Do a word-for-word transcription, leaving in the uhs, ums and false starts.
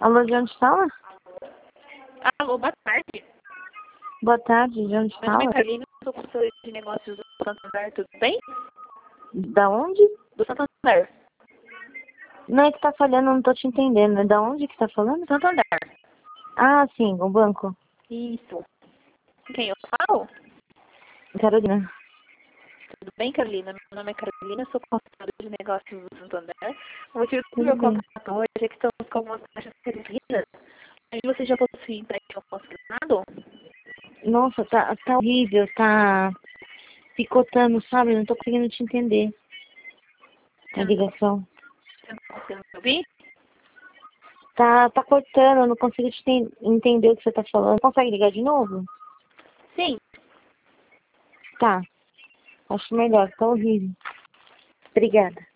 Alô, de onde fala? Alô, boa tarde. Boa tarde, de onde Meu nome fala? é Carolina, eu sou consultora de negócios do Santander, tudo bem? Da onde? Do Santander. Não é que tá falhando, eu não tô te entendendo. É da onde que tá falando? Santander. Ah, sim, o banco. Isso. Com quem eu falo? Carolina. Tudo bem, Carolina? Meu nome é Carolina, eu sou consultora de negócios do Santander. O motivo do Tudo meu bem. contato hoje é que estamos com algumas taxas reduzidas. Aí você já possui empréstimo consignado? Nossa, tá, tá horrível, tá picotando, sabe? Eu não tô conseguindo te entender. A Você não está ligação. conseguindo me ouvir? Tá, tá cortando, eu não consigo te ten- entender o que você tá falando. Consegue ligar de novo? Sim. Tá. Acho melhor, tá horrível. Obrigada.